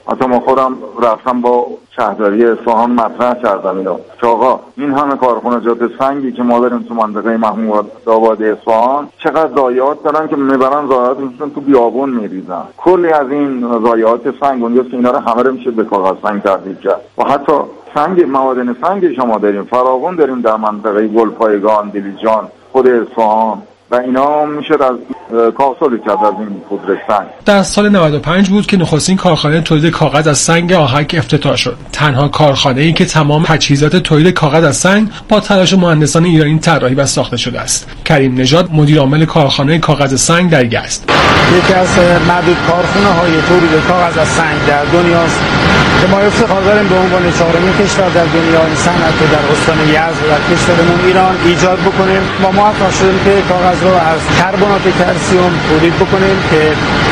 حتی ما خودم رفتم با شهرداری اصفهان مطرح کردم اینو که آقا این همه کارخانجات سنگی که ما داریم تو منطقه محمود آباد اصفهان چقدر ضایعات دارن که میبرن ضایعاتشون تو بیابون میریزن. کلی از این ضایعات سنگ اونجاست که اینا رو همه رو میشه به کاغذ سنگ تبدیل کرد. و حتی سنگ معادن سنگ شما داریم فراوان داریم در منطقه گلپایگان، دیلیجان، خود اصفهان و اینا میشه از کاسالی کرد از این پودر سنگ. در سال 95 بود که نخستین کارخانه تولید کاغذ از سنگ آهک افتتاح شد. تنها کارخانه‌ای که تمام تجهیزات تولید کاغذ از سنگ با تلاش مهندسان ایرانی طراحی و ساخته شده است. کریم نژاد مدیر عامل کارخانه کاغذ سنگ در یزد. یکی از معدود کارخانه‌های تولید کاغذ از سنگ در دنیاست که ما افتخار داریم به عنوان چهارمین کشور در دنیا این صنعت رو در استان یزد و در کشورمون ایران ایجاد بکنیم. ما موفق شدیم که کاغذ رو از کربنات کلسیم تولید بکنیم که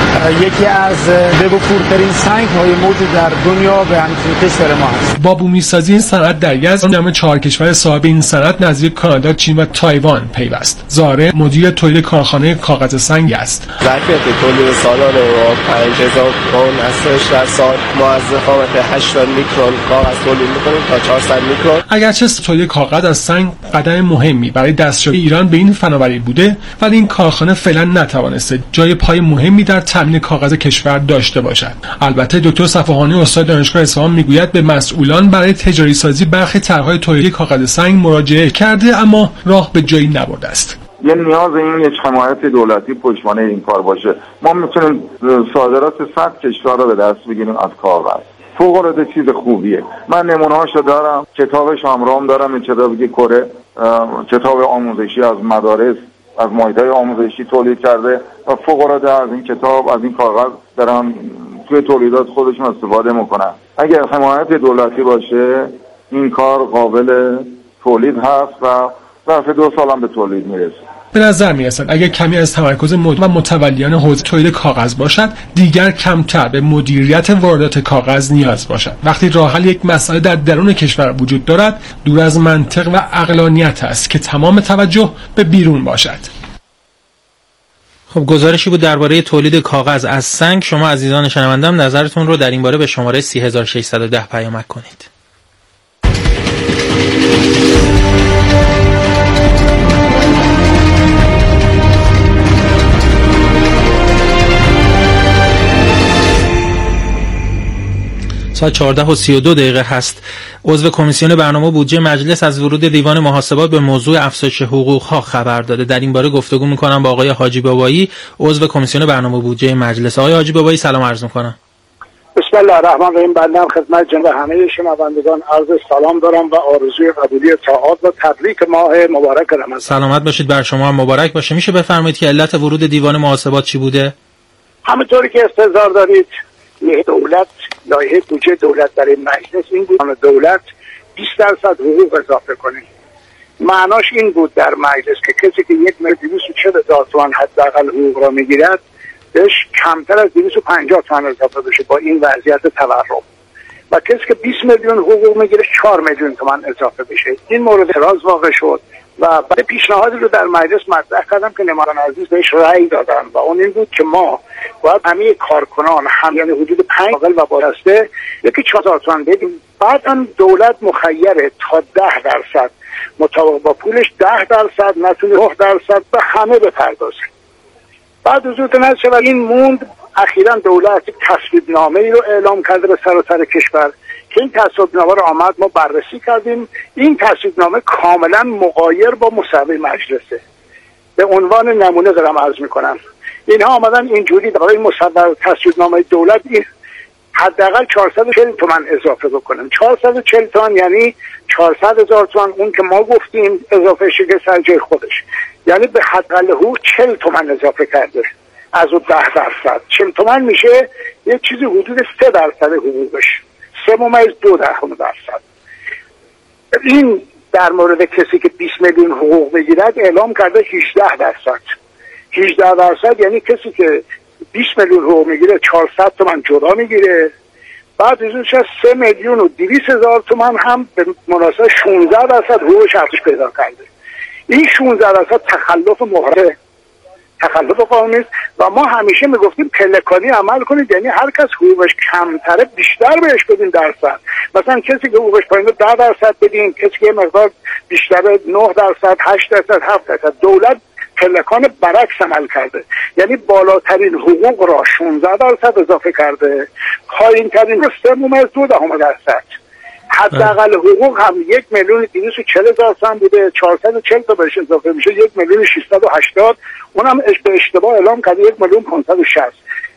یکی از به‌وفورترین سنگ‌های موجود در دنیا به همچین کشور ما است. با بومی‌سازی این صنعت در یزد جمع 4 کشور صاحب این صنعت نظیر کانادا، چین و تایوان پیوست. زاره مدیر تولید کارخانه کاغذ سنگ است. ظرفیت تولید سالانه ما 5000 تن هستش در سال. ما از ضخامت 80 میکرون کاغذ تولید می‌کنیم تا 400 میکرون. اگرچه تولید کاغذ از سنگ قدم مهمی برای دستیابی ایران به این فناوری بوده، ولی این کارخانه فعلا نتوانسته جای پای مهمی در تامین کاغذ کشور داشته باشد. البته دکتر صفاهانی استاد دانشگاه اصفهان میگوید به مسئولان برای تجاری سازی برخی طرح‌های تولید کاغذ سنگ مراجعه کرده اما راه به جایی نبرده است. یه نیاز این یک حمایت دولتی پشتوانه این کار باشه. ما میتونیم صادرات 100 کشور رو به دست بگیریم از کاغذ. فوق‌العاده چیز خوبیه. من نمونه‌هاشو دارم، کتابش همراهم دارم، این کتابی که کره کتاب آموزشی از مدارس از محیط‌های آموزشی تولید کرده و فوق‌العاده از این کتاب از این کاغذ دارن توی تولیدات خودشون استفاده میکنن. اگر حمایت دولتی باشه این کار قابل تولید هست و ظرف 2 سال هم به تولید میرسه. به نظر میرسد اگر کمی از تمرکز و متولیان حوزه تولید کاغذ باشد دیگر کمتر به مدیریت واردات کاغذ نیاز باشد. وقتی راه حل یک مسئله در درون کشور وجود دارد دور از منطق و عقلانیت است که تمام توجه به بیرون باشد. خب گزارشی بود درباره تولید کاغذ از سنگ. شما عزیزان شنوندم نظرتون رو در این باره به شماره 3610 پیامک کنید. ساعت 14:32 هست. عضو کمیسیون برنامه بودجه مجلس از ورود دیوان محاسبات به موضوع افزایش حقوق‌ها خبر داده. در این باره گفتگو می‌کنم با آقای حاجی بابایی، عضو کمیسیون برنامه بودجه مجلس. آقای حاجی بابایی سلام عرض می‌کنم. بسم الله الرحمن الرحیم. بنده خدمت جناب همه شنوندگان عرض سلام دارم و آرزوی قبولی طاعات و تبریک ماه مبارک رمضان. سلامت باشید، بر شما هم مبارک باشه. میشه بفرمایید که علت ورود دیوان محاسبات چی بوده؟ همونطوری که استحضار دارید دولت لایحه بودجه دولت برای مجلس این بود دولت 20% حقوق اضافه کنه. معناش این بود در مجلس که کسی که 1,240,000 تومان حداقل حقوق را میگیرد بهش کمتر از 250 تومان اضافه بشه با این وضعیت تورم، و کسی که 20 میلیون حقوق میگیره 4 میلیون تومان اضافه بشه. این مورد اعتراض واقع شد و بعد پیشنهادی رو در مجلس مطرح کردم که نمایندگان عزیز بهش رأی دادن و اون این بود که ما باید همه کارکنان هم یعنی حدود 5 عاقل و وابسته 4,000 تومان بدیم. بعدم دولت مخیره تا 10% مطابق با پولش 10% نتونه 9% به همه بپردازه. بعد حضورتون هست و این موند. اخیراً دولت تصویب نامه‌ای رو اعلام کرده به سراسر کشور که این تصویب نامه رو آمد ما بررسی کردیم. این تصویب نامه کاملا مغایر با مصوبه مجلسه. به عنوان نمونه دارم عرض میکنم. اینها آمدن اینجوری برای مصوبه تصویب نامه دولت این حداقل 440 تومان اضافه بکنن. 440 تومان یعنی 400,000 تومان اون که ما گفتیم اضافه شده سر جای خودش، یعنی به حداقل حقوق 40 تومان اضافه کرده از اون 10%. 40 تومان میشه یه چیزی حدود 3% حقوقش، 3.2%. این در مورد کسی که 20 میلیون حقوق بگیرد اعلام کرده 18%. 18% یعنی کسی که 20 میلیون حقوق میگیره 400 تومان جدا میگیره. بعد ازش 3,200,000 تومان هم به مناسبت 16% حقوقش افزایش پیدا کرده. این 16% تخلف مهره تخلف قانونی است و ما همیشه میگفتیم پلکانی عمل کنید، یعنی هر کس حقوقش کمتره بیشتر بهش بدین درصد. مثلا کسی که حقوقش پایینه 10% بدین، کسی که مقدار بیشتره 9%، 8%، 7%. دولت پلکان برعکس عمل کرده، یعنی بالاترین حقوق را 16% اضافه کرده، پایین ترین رو 3.2%. حداقل حقوق هم 1,240,000 تومان بوده، 440 تا بهش اضافه میشه 1,680,000. اونم به اشتباه اعلام کرده 1,560,000.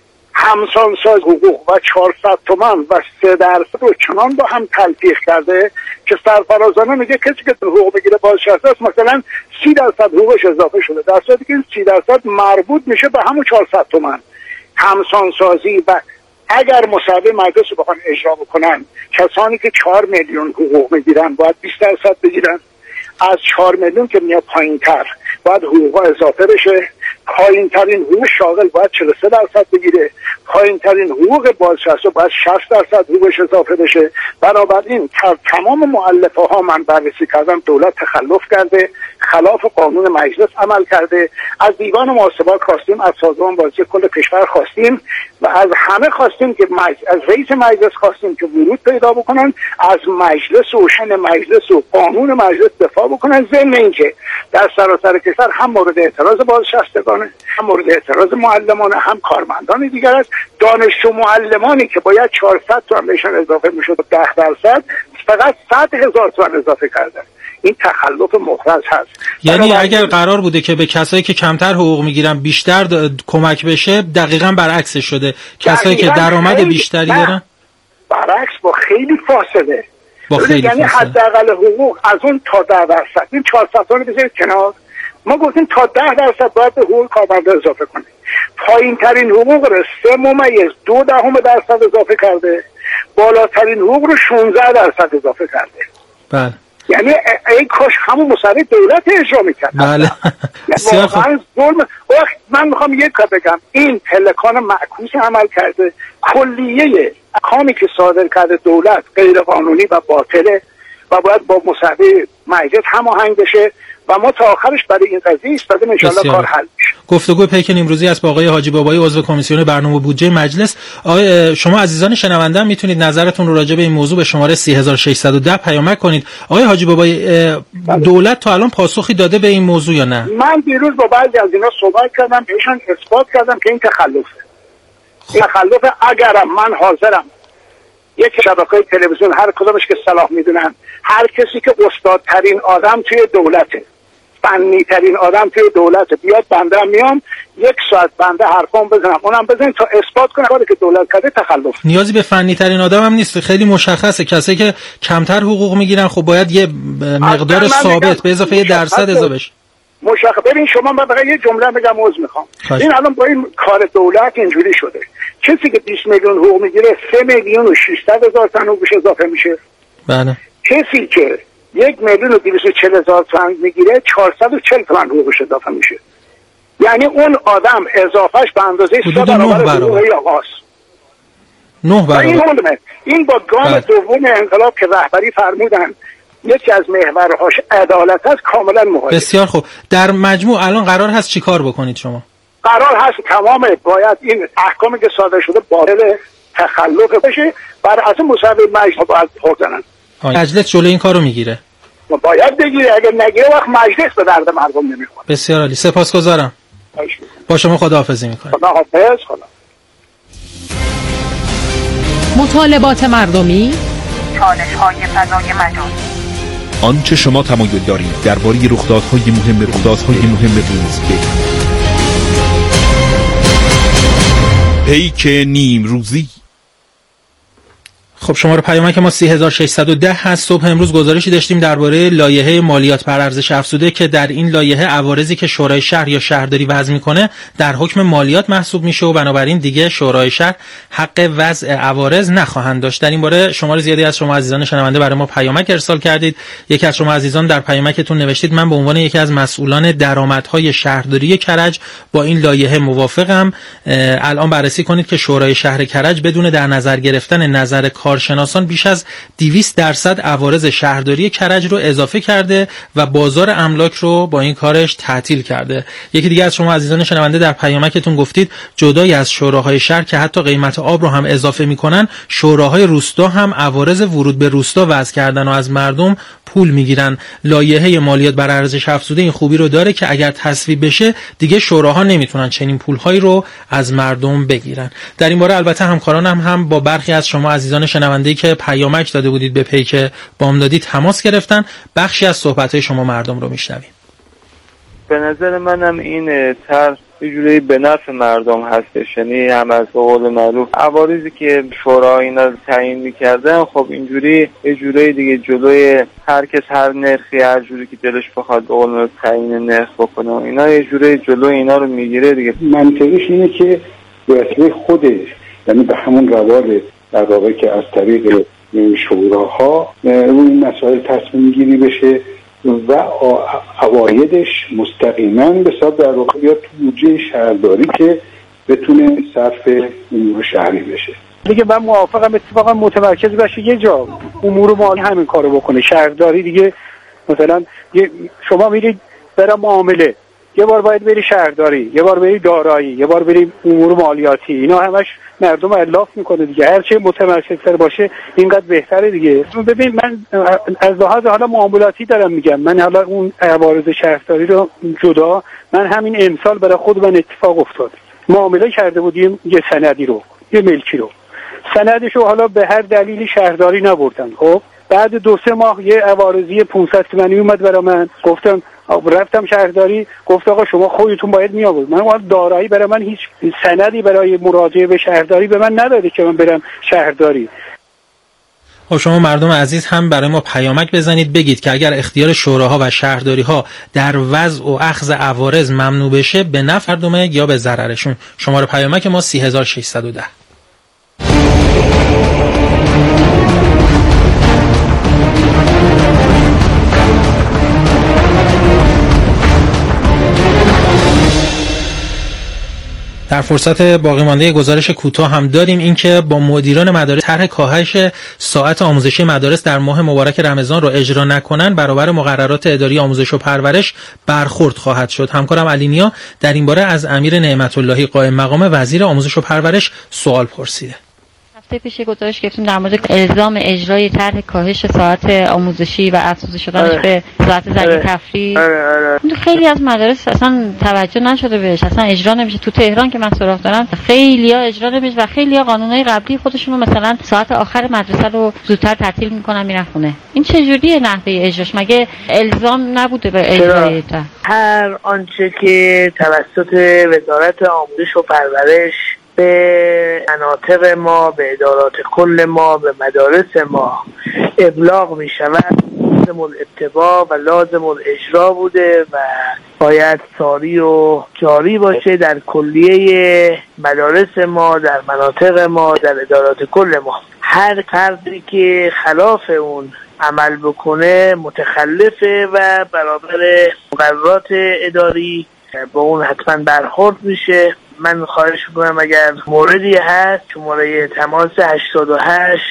همسان ساز حقوق و 400 تومان و 3% رو چنان با هم تلفیق کرده که سرفرازانه میگه کسی که حقوق بگیره بازنشسته است مثلا 30% حقوقش اضافه شده، در صورتی که این 30% مربوط میشه به همون 400 تومان. همسان سازی و اگر مصوبه مجلس رو بخوان اجرا بکنن، کسانی که 4 میلیون حقوق میگیرن باید 20% بگیرن، از 4 میلیون که میاد پایین‌تر باید حقوق اضافه بشه، پایین ترین حقوق شاغل باید 43% بگیره، پایین ترین حقوق بازنشسته باید 60% حقوقش اضافه بشه. بنابراین تمام مؤلفه ها من بررسی کردم، دولت تخلف کرده، خلاف قانون مجلس عمل کرده. از دیوان محاسبات خواستیم، از سازمان بازرسی کل کشور خواستیم و از همه خواستیم که از رئیس مجلس خواستیم که ورود پیدا بکنن، از مجلس و شن مجلس و قانون مجلس دفاع بکنن، ضمن اینکه در سراسر کشور هم مورد اعتراض بازنشستگانه، هم مورد اعتراض معلمانه، هم کارمندان دیگر است. دانشجو معلمانی که باید 400 تومان بهشون اضافه میشد 10% فقط 100,000 تومان اضافه کردن. این تخلف محرز هست. یعنی اگر قرار بوده که به کسایی که کمتر حقوق میگیرن بیشتر کمک بشه، دقیقاً برعکس شده. کسایی که درآمد بیشتری دارن برعکس با خیلی فاصله. یعنی حداقل حقوق از اون تا 10%. این 400 تومان بذارید کنار. ما گفتیم تا 10% باید به حقوق کارمندا اضافه کنیم. پایین ترین حقوق رو 3.2% اضافه کرده، بالاترین حقوق رو 16% اضافه کرده. بله. یعنی ای کاش همون مصوبه دولت اجرا میکرد. بله. واقعا ظلم. من میخوام یک کار بگم، این پلکان معکوس عمل کرده. کلیه احکامی که صادر کرده دولت غیر قانونی و باطله و باید با مصوبه مجلس هماهنگ بشه و ما تا آخرش برای این قضیه ایستادیم، ان شاءالله کار حل میشه. گفتگو پیک امروزی است با آقای حاجی بابایی، عضو کمیسیون برنامه بودجه مجلس. آقای شما عزیزان شنونده میتونید نظرتون رو راجع به این موضوع به شماره 3610 پیامک کنید. آقای حاجی بابایی، دولت تا الان پاسخی داده به این موضوع یا نه؟ من دیروز با بعضی از اینا صحبت کردم، بهشون اثبات کردم که این تخلفه. تخلف. اگرم من حاضرم یک شبکه‌های تلویزیون هر کدومش که صلاح میدونن، هر کسی که استادترین آدم توی دولته، فنی ترین آدم توی دولته، بیاد بنده میام 1 ساعت بنده حرفام بزنم، اونم بزنیم تا اثبات کنه کاری که دولت کرده تخلف. نیازی به فنی ترین آدم هم نیست، خیلی مشخصه. کسایی که کمتر حقوق میگیرن خب باید یه مقدار ثابت به اضافه 1% اضافه بشه. مشخص. ببین شما من فقط یه جمله بگم، عذر میخوام. این الان با این کار دولت اینجوری شده، کسی که 20 میلیون حقوق میگیره 3,600,000 تومان حقوقش اضافه میشه. بله. کسی که 1,240,000 تومان میگیره 440 تومان حقوقش اضافه میشه. یعنی اون آدم اضافهش به اندازه 100 برابر حقوق آقاست. 9 برابر. این با گام دوم انقلاب که رهبری فرمودن یکی از محورهاش عدالت است، کاملا موافقم. بسیار خوب. در مجموع الان قرار هست چی کار بکنید شما؟ قرار هست تمام باید این احکامی که صادر شده باطل، تخلف بشه، بر اساس مصوبه مجلس باید بزنن. مجلس جلوی این کارو میگیره. باید بگیره، اگه نگیره وقت مجلس به درد مردم نمیخوره. بسیار عالی، سپاسگزارم. با شما خداحافظی میکنم. خداحافظ. مطالبات مردمی، چالش‌های فضای مجازی، آنچه شما تمایل دارید درباره رخدادهای مهم روزگار. پیک نیمروزی. خب شماره پیامک ما 3610 هست. صبح امروز گزارشی داشتیم درباره لایحه مالیات بر ارزش افزوده که در این لایحه عوارضی که شورای شهر یا شهرداری وضع میکنه در حکم مالیات محسوب میشه و بنابراین دیگه شورای شهر حق وضع عوارض نخواهند داشت. در این باره شماره زیادی از شما عزیزان شنونده برای ما پیامک ارسال کردید. یکی از شما عزیزان در پیامکتون نوشتید من به عنوان یکی از مسئولان درآمدهای شهرداری کرج با این لایحه موافقم. الان بررسی کنید که شورای شهر کرج بدون در نظر گرفتن نظر کارشناسان بیش از 200% عوارض شهرداری کرج رو اضافه کرده و بازار املاک رو با این کارش تعطیل کرده. یکی دیگه از شما عزیزان شنونده در پیامکتون گفتید جدای از شوراهای شهر که حتی قیمت آب رو هم اضافه میکنن، شوراهای روستا هم عوارض ورود به روستا وضع کردن و از مردم پول میگیرن. لایحه مالیات بر ارزش افزوده این خوبی رو داره که اگر تصویب بشه دیگه شوراها نمیتونن چنین پولهایی رو از مردم بگیرن. در این باره البته همکارانم هم با برخی از شما عزیزان شنونده‌ای که پیامک داده بودید به پیک بامدادی تماس گرفتن. بخشی از صحبت‌های شما مردم رو میشنویم. به نظر منم این طرح یه جوری به نفع مردم هستش، یعنی هم از قول معروف عوارضی که شورا اینا تعیین میکردن، خب اینجوری یه جوری دیگه جلوی هر کس هر نرخی هر جوری که دلش بخواد به قول معروف تعیین نرخ بکنه، اینا یه جوری جلوی اینا رو میگیره دیگه. منطقش اینه که واسه خودش، یعنی به همون روال در واقع که از طریق شوراها روی مسائل تصمیم گیری بشه و عوایدش مستقیما به حساب در واقع بیاد تو بودجه شهرداری که بتونه صرف امور شهری بشه. دیگه من موافقم اتفاقا متمرکز بشه یه جا امور مالی همین کارو بکنه. شهرداری دیگه مثلا شما میرید برای معامله، یه بار باید بری شهرداری، یه بار بری دارایی، یه بار بری امور مالیاتی، اینا همش مردم الاف میکنه دیگه. هر چه متمرکزتر باشه اینقدر بهتره دیگه. ببین من از لحاظ حالا معاملاتی دارم میگم، من حالا اون عوارض شهرداری رو جدا، من همین امسال برای خود من اتفاق افتاد، معامله کرده بودیم یه سندی رو، یه ملکی رو، سندشو حالا به هر دلیلی شهرداری نبردن. خب بعد 2-3 ماه یه عوارضی 500 تومانی اومد برای من، گفتم رفتم شهرداری، گفت آقا شما خودتون باید می آورد. من دارایی برای من هیچ سندی برای مراجعه به شهرداری به من نداده که من برم شهرداری. خب شما مردم عزیز هم برای ما پیامک بزنید بگید که اگر اختیار شوراها و شهرداری‌ها در وضع و اخذ عوارض ممنوع بشه به نفع مردمه یا به ضررشون. شماره پیامک ما 30610. در فرصت باقی مانده گزارش کوتاه هم داریم اینکه با مدیران مدارس طرح کاهش ساعت آموزشی مدارس در ماه مبارک رمضان رو اجرا نکنن برابر مقررات اداری آموزش و پرورش برخورد خواهد شد. همکارم علینیا در این باره از امیر نعمت اللهی قائم مقام وزیر آموزش و پرورش سوال پرسیده. هفته پیش گزارش گرفتیم در مورد الزام اجرای طرح کاهش ساعت آموزشی و افزوده شدنش به ساعت زنگ تفریح. خیلی از مدارس اصلا توجه نشده بهش، اصلا اجرا نمیشه. تو تهران که من سراغ دارم خیلی‌ها اجرا نمیشه و خیلی‌ها قانونای قبلی خودشونو مثلا ساعت آخر مدرسه رو زودتر تعطیل میکنن میرن خونه. این چه جوریه نحوه اجراش؟ مگه الزام نبوده به اجرای؟ هر آنچه که توسط وزارت آموزش و پرورش به مناطق ما، به ادارات کل ما، به مدارس ما ابلاغ می شود لازم الاتباع و لازم الاجرا بوده و باید ساری و جاری باشه در کلیه مدارس ما، در مناطق ما، در ادارات کل ما. هر فردی که خلاف اون عمل بکنه متخلفه و برابر مقررات اداری با اون حتما برخورد میشه. من خواهش میکنم اگر موردی هست شماره تماس 88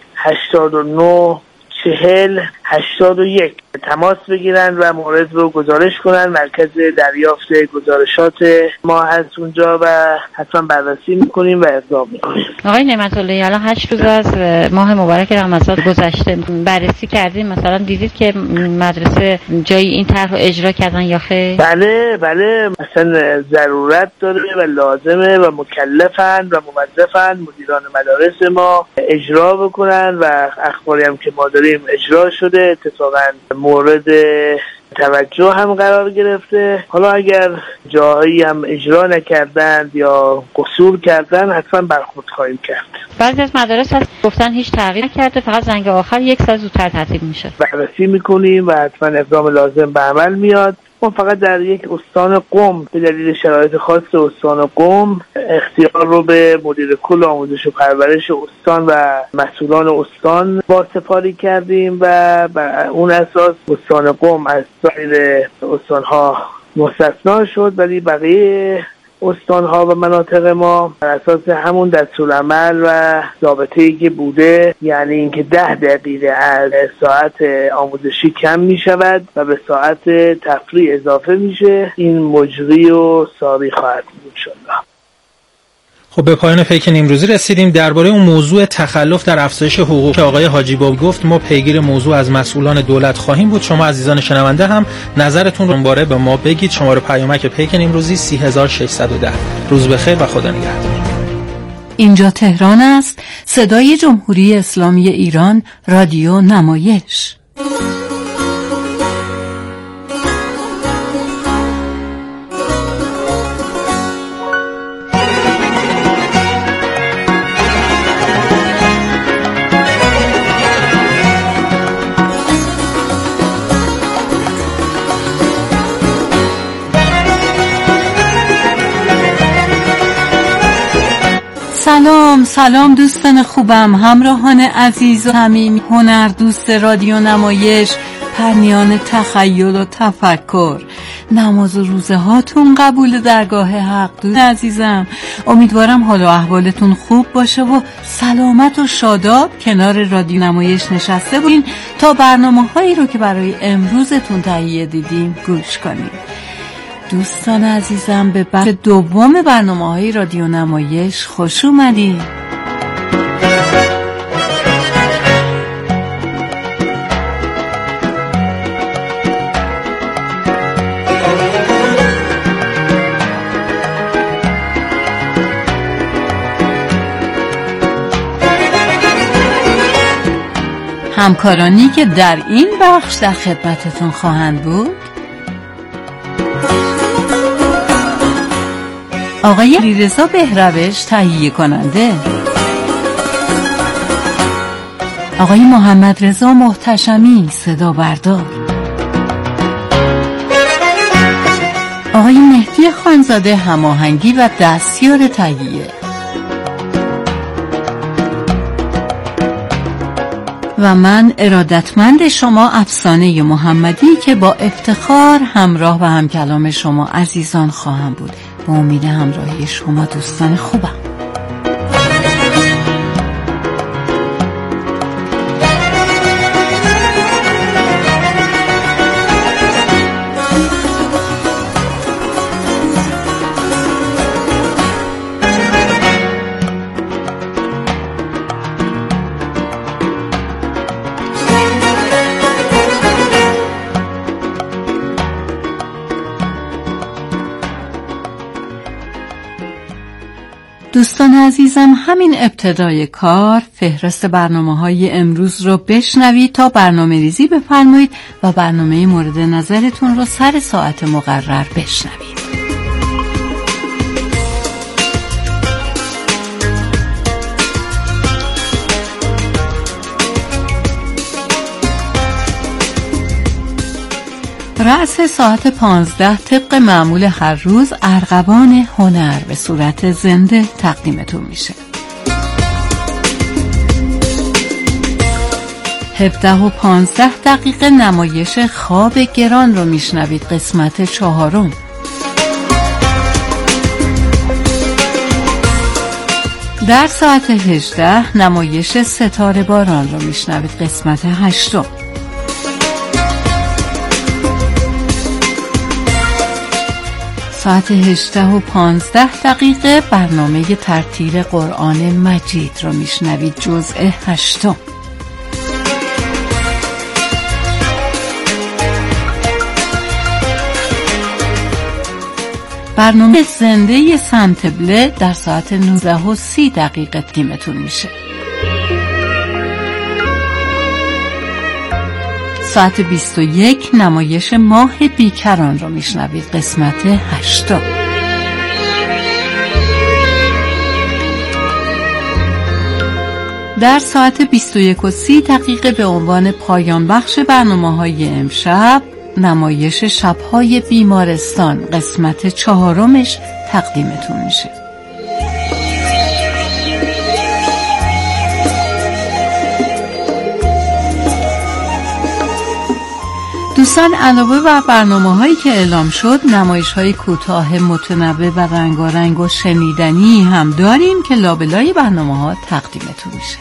89 40 81 تماس بگیرن و مورد رو گزارش کنن. مرکز دریافت گزارشات ما هست اونجا و حتما بررسی میکنیم و اقدام میکنیم. آقای نعمت اللهی الان 8 روز از ماه مبارک رمضان گذشته، بررسی کردیم مثلا دیدید که مدرسه جایی این طرح رو اجرا کردن یا خیر؟ بله مثلا ضرورت داره و لازمه و مکلفن و موظفن مدیران مدارس ما اجرا بکنن و اخباری هم که ما داریم اجرا شده، اتفاقا مورد توجه هم قرار گرفته. حالا اگر جایی هم اجرا نکردند یا قصور کردن حتما برخورد خواهیم کرد. بعضی از مدارس هست گفتن هیچ تغییر نکرده، فقط زنگ آخر 1 ساعت زودتر تعطیل میشه. بررسی میکنیم و حتما اقدام لازم به عمل میاد. ما فقط در یک استان قم به دلیل شرایط خاص استان قم اختیار رو به مدیر کل آموزش و پرورش استان و مسئولان استان واسپاری کردیم و بر اون اساس استان قم از سایر استانها مستثنا شد، ولی بقیه استانها و مناطق ما بر اساس همون دستورالعمل و ضابطه‌ای که بوده، یعنی اینکه 10 دقیقه از ساعت آموزشی کم می شود و به ساعت تفریح اضافه میشه. این مجری و ساری خواهد بود انشالله. خب به پایان پیک نیمروزی رسیدیم. درباره اون موضوع تخلف در افزایش حقوق که آقای حاجی باب گفت ما پیگیر موضوع از مسئولان دولت خواهیم بود. شما عزیزان شنونده هم نظرتون رو باره به ما بگید. شماره پیامک پیک نیمروزی 30610. روز بخیر و خدا نگهدار. اینجا تهران است، صدای جمهوری اسلامی ایران، رادیو نمایش. سلام دوستان خوبم، همراهان عزیز و صمیمی، هنر دوست رادیو نمایش، پرنیان تخیل و تفکر. نماز و روزه هاتون قبول درگاه حق. دوست عزیزم، امیدوارم حال و احوالتون خوب باشه و سلامت و شاداب کنار رادیو نمایش نشسته بودین تا برنامه هایی رو که برای امروزتون تهیه دیدیم گوش کنیم. دوستان عزیزم، به بخش دوم برنامه‌های رادیو نمایش خوش اومدید. همکارانی که در این بخش در خدمتتون خواهند بود: آقای علیرضا بهروش تهیه کننده، آقای محمد رضا محتشمی صدا بردار، آقای مهدی خانزاده هماهنگی و دستیار تهیه، و من ارادتمند شما افسانه محمدی که با افتخار همراه و همکلام شما عزیزان خواهم بود. با امید همراهی شما دوستان خوبم. دوستان عزیزم، همین ابتدای کار فهرست برنامه‌های امروز رو بشنوید تا برنامه ریزی بفرمایید و برنامه مورد نظرتون رو سر ساعت مقرر بشنوید. رأس ساعت 15 طبق معمول هر روز ارغوان هنر به صورت زنده تقدیمتون میشه. 17:15 نمایش خواب گران رو میشنوید، قسمت 4. در ساعت 18 نمایش ستاره باران رو میشنوید، قسمت 8. ساعت 18:15 برنامه ترتیل قرآن مجید رو میشنوید، جزء 8. برنامه زنده سنتبله در ساعت 19:30 تقدیمتون میشه. ساعت 21 نمایش ماه بیکران رو میشنوید، قسمت 8. در ساعت 21:30 به عنوان پایان بخش برنامه‌های امشب نمایش شب‌های بیمارستان، قسمت 4 تقدیمتون میشه. دوستان، علاوه بر برنامه‌هایی که اعلام شد، نمایش‌های کوتاه متنوع و رنگارنگ و شنیدنی هم داریم که لابلای برنامه‌ها تقدیمتون میشه.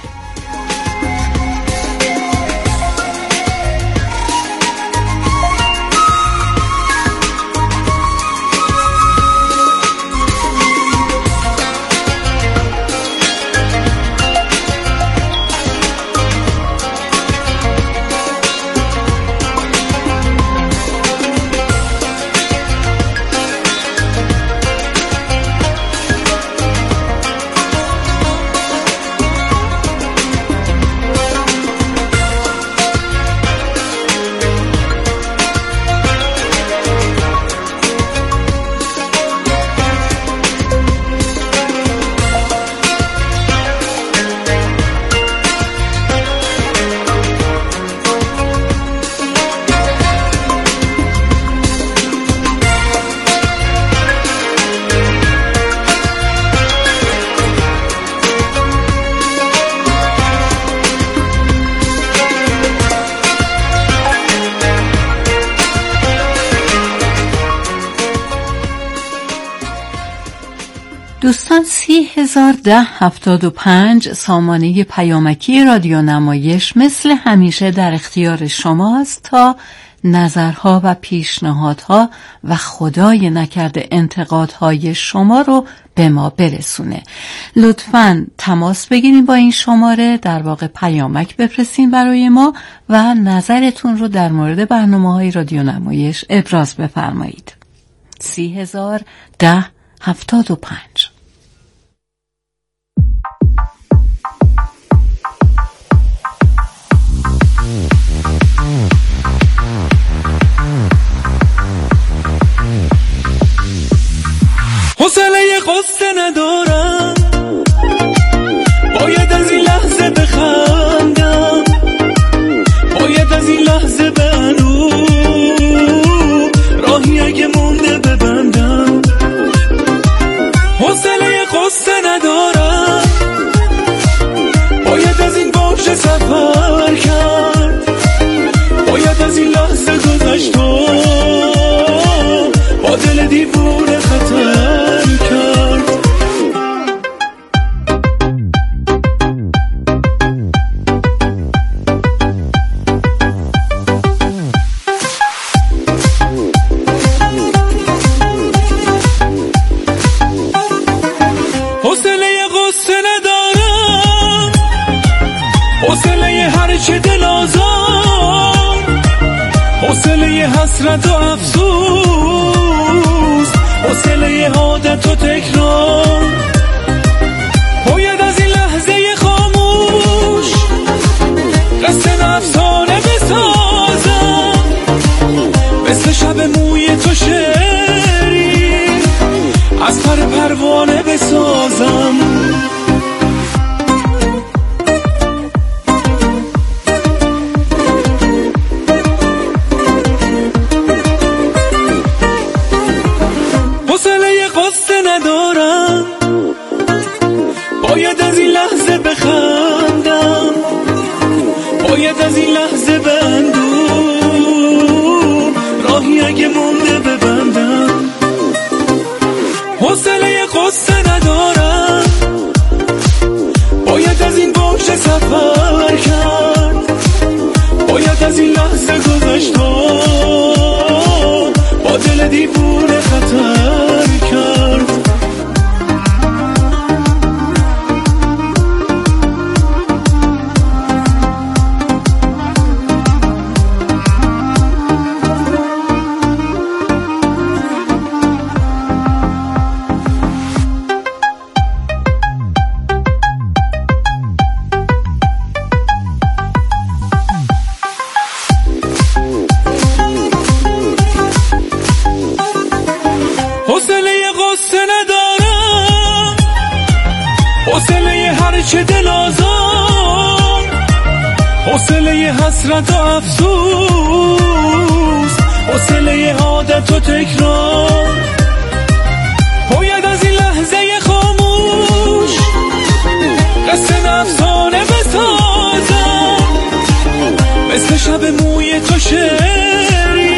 دوستان، 301075 سامانه پیامکی رادیو نمایش مثل همیشه در اختیار شماست تا نظرها و پیشنهادها و خدای نکرده انتقادهای شما رو به ما برسونه. لطفاً تماس بگیرین با این شماره، در واقع پیامک بفرستین برای ما و نظرتون رو در مورد برنامه‌های رادیو نمایش ابراز بفرمایید. 301075. حوصله قصه ندارم، باید از این لحظه بخندم، باید از این لحظه بنو راهی اگه مونده ببندم. حوصله قصه ندارم، باید از این باغچه سفر کرد، باید از این لحظه گذشت و با دل دیوونه خطر کرد. حوصله قصه ندارم، حوصله هرچه دل آزار، حوصله حسرت و افسوس، حوصله عادت و تکرار. باید از این لحظه خاموش قصه افسانه بسازم، مثل شب موی تو شعری از پر پروانه بسازم. ندارم، باید از این لحظه بخندم، باید از این لحظه بندم راهی اگه مونده ببندم. حوصله قصه ندارم، باید از این باغچه سفر کرد، باید از این لحظه گذشت و با دل دیوونه خطر کرد. هرچه دل آزار، حوصله حسرت و افسوس، حوصله عادت و تکرار. باید از این لحظه خاموش قصه افسانه بسازم، مثل شب موی تو شعری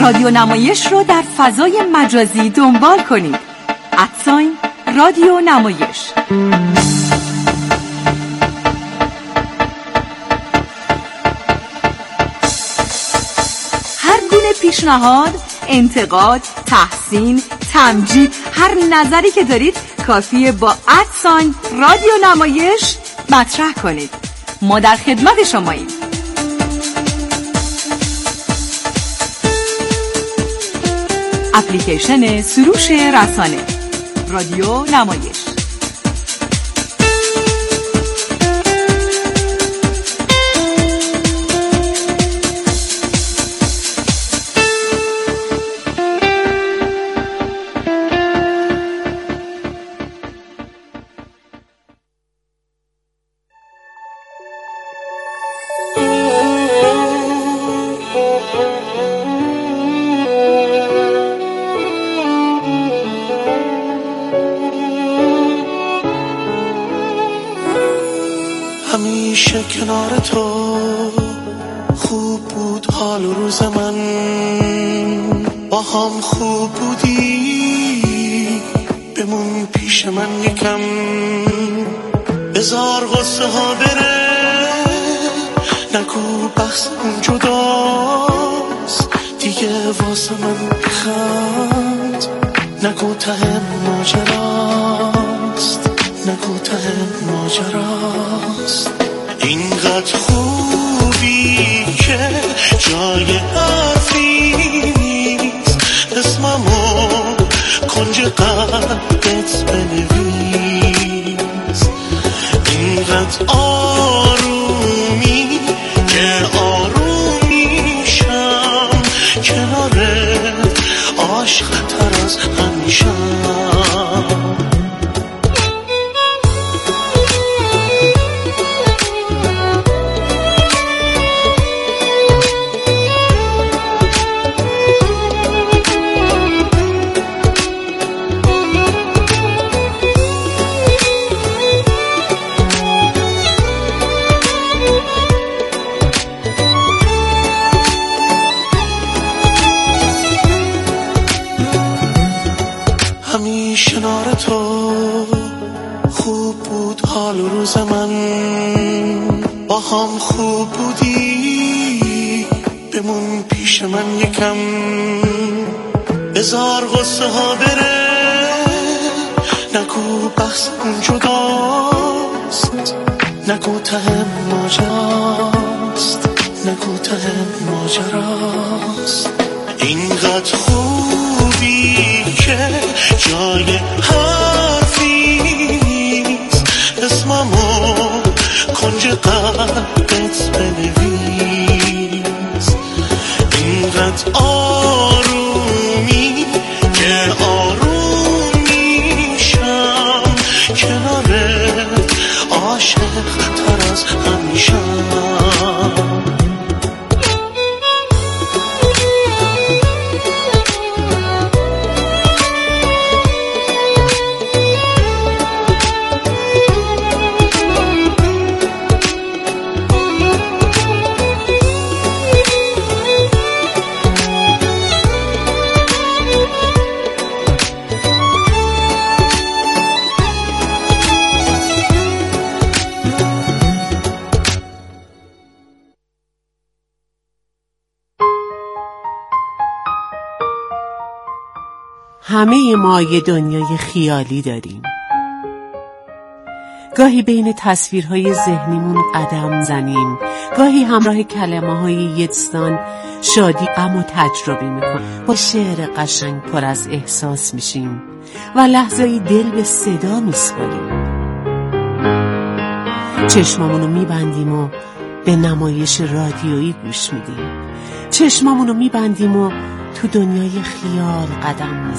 رادیو نمایش رو در فضای مجازی دنبال کنید. رادیو نمایش. هر گونه پیشنهاد، انتقاد، تحسین، تمجید، هر نظری که دارید کافیه با رادیو نمایش مطرح کنید. ما در خدمت شماییم. اپلیکیشن سروش رسانه رادیو نمایش. همیشه کنار تو خوب بود حال و روز من، با هم خوب بودی، بمون پیش من یکم، بذار غصه ها بره، نگو بحث اون جداست، دیگه واسه من بخند، نگو ته ماجراست، نگو ته ماجراست. اینقدر خوبی که جای حرفی نیست، اسممو کنج قلبت بنویس. اینقدر آرومی که آروم میشم، کنارت عاشق تر از همیشه. همیشه کنار تو خوب بود حال و روز من، با هم خوب بودی، بمون پیش من یکم، بذار غصه ها بره، نگو بحث اون جداست، نگو ته ماجراست، نگو ته ماجراست. اینقدر خوبی که جای حرفی نیست، اسممو کنج قلبت بنویس. اینقدر آرومی که آروم میشم، کنارت عاشق تر از همیشه. همه ما یه دنیای خیالی داریم. گاهی بین تصویرهای ذهنیمون قدم زنیم، گاهی همراه کلمه‌های یدستان شادی غم تجربه میکنیم، با شعر قشنگ پر از احساس میشیم و لحظه‌ای دل به صدا میسپاریم. چشمامونو میبندیم و به نمایش رادیویی گوش میدیم، چشمامونو میبندیم و تو دنیای خیال قدم میزنیم.